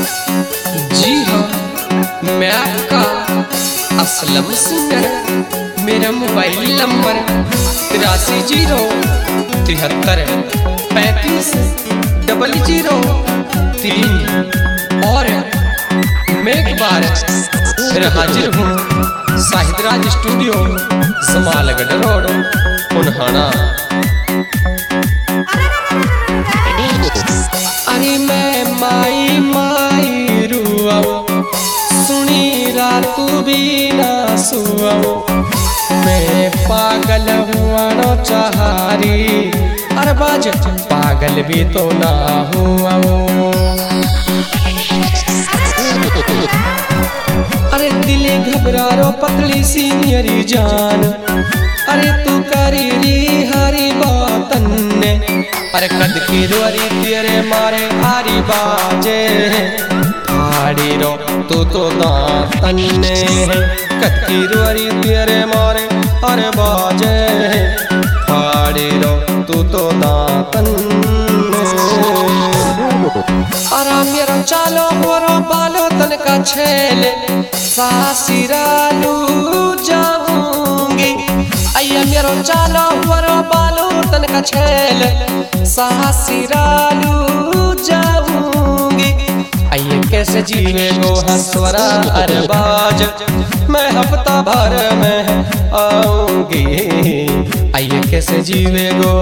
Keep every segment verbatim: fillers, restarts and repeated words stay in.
जी हाँ, मैं आपका असलम सिंगर। मेरा मोबाइल नंबर तिरासी जीरो तिहत्तर पैंतीस डबल जीरो तीन। और मैं एक बार फिर हाजिर हूँ शाहिदराज स्टूडियो जमालगढ़ रोड उन्हाना। अरे मैं माई माई रुआ सुनी रात भी ना सुआ। मैं पागल हुआ नो चाहारी अरे बाज पागल भी तो ना हुआ। अरे दिले घबरा रो पतली सी मेरी जान। अरे तू करी री हरी बातन ने अरे कद की रोरी तेरे मारे हारी बाजे। हाड़ी रो तू तो दातन ने कद की रोरी तेरे मारे अरे बाजे। हाड़ी रो तू तो दातन अरे मेरा चालो मोरो बालो तन का छेल सासिरालू जाऊंगी। अय्या मेरो चालो मोरो बालो तन का छेल सासिरालू जाऊंगी। अय्या कैसे जीवे गो हंसवरा अरबाज मैं हफ्ता भर में आऊंगी। अय्या कैसे जीवे गो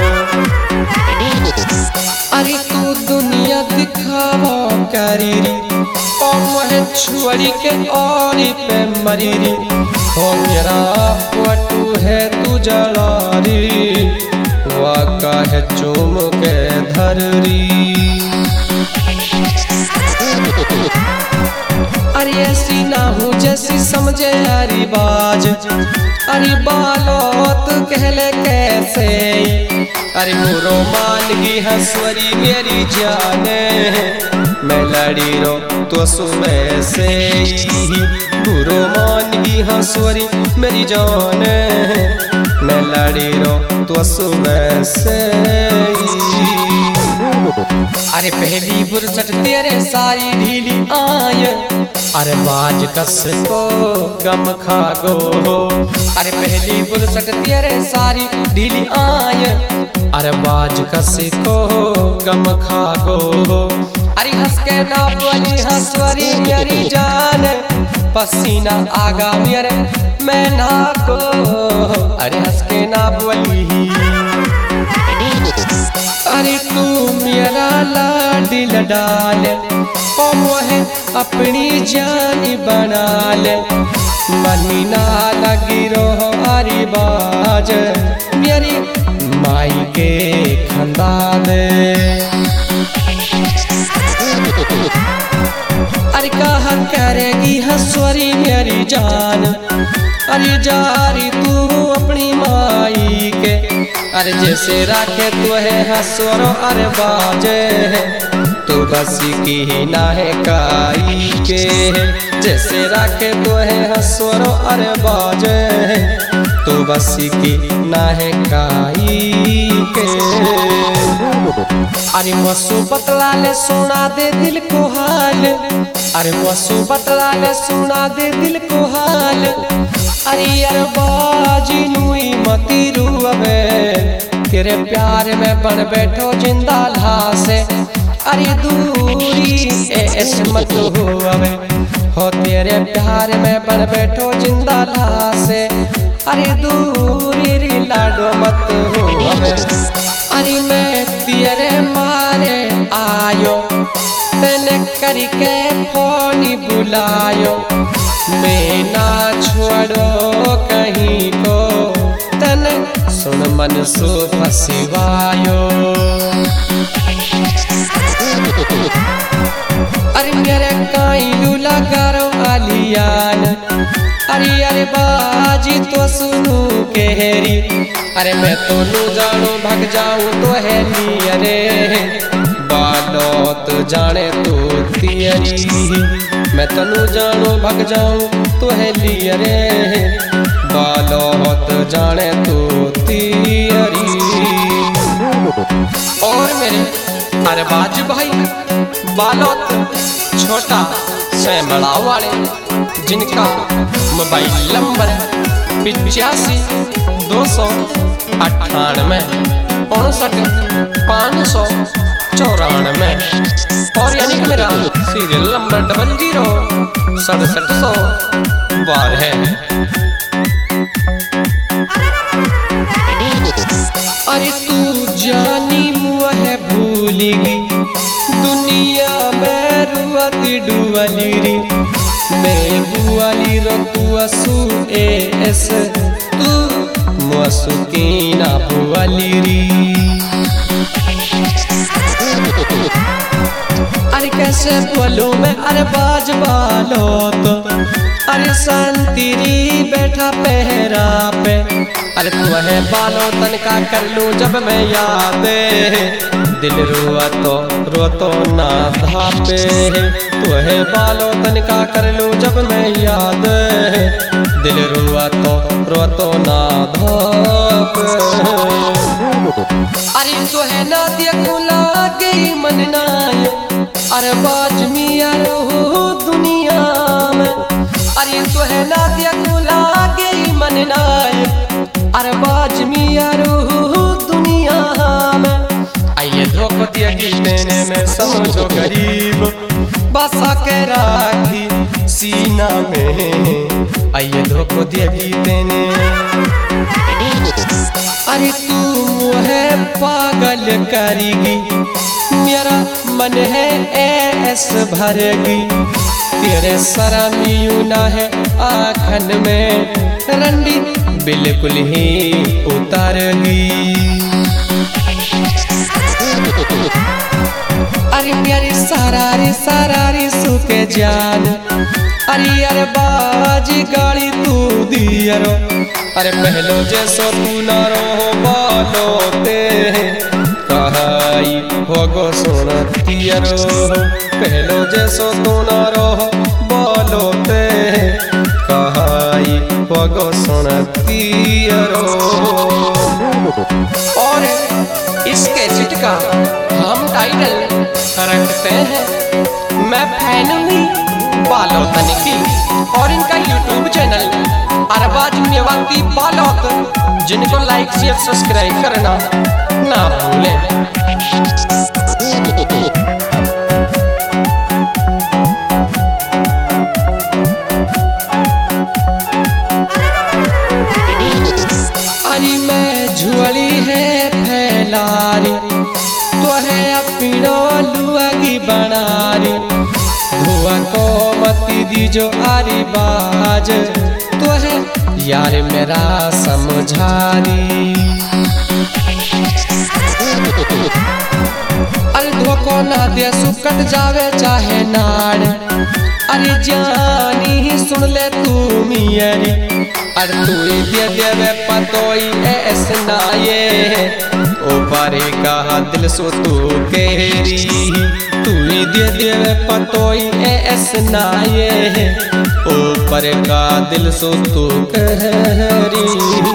अरे तू दुनिया दिखावा करीरी ओ मोहे छुड़ी के औरी पे मरीरी। हो मेरा वटू है तू जलारी वाका है चूम के धररी। अरे ऐसी ना हूँ जैसी समझे हरी बाज। अरे बालोत कहले कैसे अरे मुरो मान की हंसवरी मेरी जाने। मैं लड़ी रो तो सुबह से मुरो मान की हंसवरी मेरी जाने। मैं लड़ी रो तो सुबह से। अरे पहली बुरसट तेरे सारी ढीली आय अरे बाज कस को गम खा गो। अरे पहली बुरसट तेरे सारी ढीली आय अरे बाज कस को गम खा गो। अरे हंस के ना बोली हंसवरी मेरी जान पसीना आगा मेरे मैं ना को। अरे हंस के ना बोली अरे तू मेरा लाडी लडाल ओ मोहे अपनी जानी बना ले। मनी ना लगी रो हरी बाज मेरी माई के खंदा दे। अरे कहा करेगी हंसवरी मेरी जान। अरे जारी तू अपनी माई के अरे जैसे राखे तू है हंसवरो अरे बाजे। तू बस की ना है काई के जैसे राखे तू है हंसवरो अरे बाजे। तू बस की ना है काई के अरे मसू बतला ले सुना दे दिल को हाल। अरे मसू बतला ले सुना दे दिल को हाल। अरे यार बाजी नुई मती रुवे तेरे प्यार में बन बैठो जिंदा लासे। अरे दूरी ऐसे मत हुवे हो तेरे प्यार में बन बैठो जिंदा लासे। अरे दूरी री लाडो मत हुवे। अरे मैं तेरे मारे आयो तने करके फोन बुलायो। मैं ना छोड़ो कहीं को तन सुन मन सो फसिवायो। अरे मेरे काई लूला करो आलियान। अरे अरे बाजी तो सुनू केहरी अरे मैं तो नू जानो भग जाऊं तो है नी। अरे बालोत जाने तो तियरी मैं तनु जानो भग जाऊं तो है ली। अरे बालोत जाने तो तियरी। और मेरे अरे बाज भाई बालोत छोटा सैमड़ा वाले, जिनका मोबाइल नंबर पिचासी दो सौ अट्ठानवे उनसठ पाँच सौ चौरानवे। और यानी कि मेरा सीरियल नंबर डबल जीरो सड़सठ सौ बारह। अरे तू जानी मुँह भूलेगी, दुनिया में रुआती डुअली री, मैं बुआली रो तू असू ए एस, तू मुसु की ना बुआली री। अरे कैसे बोलूं मैं, अरे बाज बालो तो, अरे शांति री बैठा पहरा पे, अरे तू है बालो तनका कर लूं जब मैं याद, दिल रुआ तो रो तो ना धापे, तू है बालो तनका कर लूं जब मैं याद, दिल रुआ तो रो तो ना धापे। अरे तू है ना देखो लागे मन नाय, अरे बाज मिया रहो दुनिया में, अरे तू है ना देखो लागे मन नाय, अरे बाज मिया रहो दुनिया में। आइए धोखो दिया देने में समझो गरीब, बसा के राखी सीना में, आइए धोखो दिया देने। अरे तू है पागल करेगी, मेरा मन है ऐस भरेगी, तेरे शर्मियों ना है आँखन में, रंडी बिल्कुल ही उतारगी। अरे मेरी सारारी सारारी सुके जान, अरे अरे बाजी गाड़ी तू दियरो, अरे पहलो जैसो तू ना रहो बालो ते, कहाई होगो सुनतियरो, पहलो जैसो तू ना रहो बालो ते, कहाई होगो सुनतियरो। और इसके चिटका हम टाइटल रखते हैं, मैं फैन हुई बालोतन की, और इनका यूट्यूब चैनल अरबाज मेवाती बालोत, जिनको लाइक शेयर सब्सक्राइब करना ना भूलें। अरे मैं झुअली है फैलारी, तो है अपना लुआगी बनारी, धुआ को मती दी जो आरी बाज, तो है यार मेरा समझारी। अरे धोखो ना दे सुकट जावे चाहे नाड़, अरे जानी सुन ले तू मियरी, अरे तू दे देवे पतोई ऐस नाये, ओ पारे का दिल सो तू केरी, तू दे देवे पतोई ऐस नाये, ओ पर का दिल सो तू कहरी।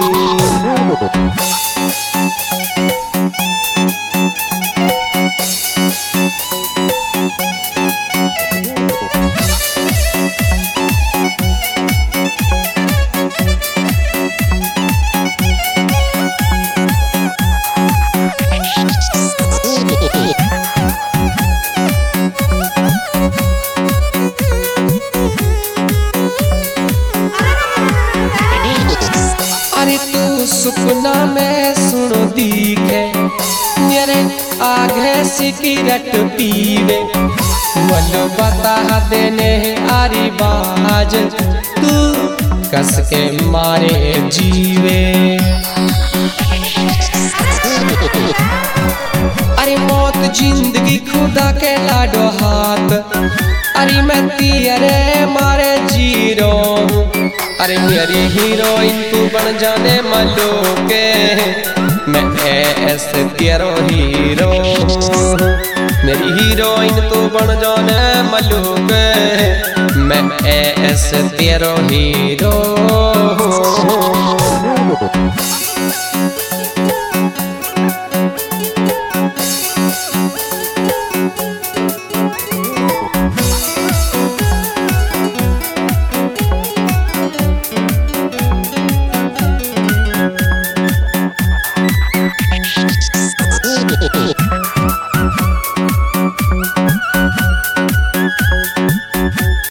अरे तू सुपना में सुनो दिखे, मेरे आगे सिगरेट पीवे, वलो बता देने आरी बाज, तू कस के मारे जीवे। अरे मौत जिंदगी खुदा के लाडो हाथ, अरे मैं तेरे मारे जी रो हूँ, अरे मेरी हीरोइन तू बन जाने मलो के, मैं ऐसे तेरो हीरो हूँ, मेरी हीरोइन तू बन जाने मलो के, मैं ऐसे तेरो हीरो हूँ।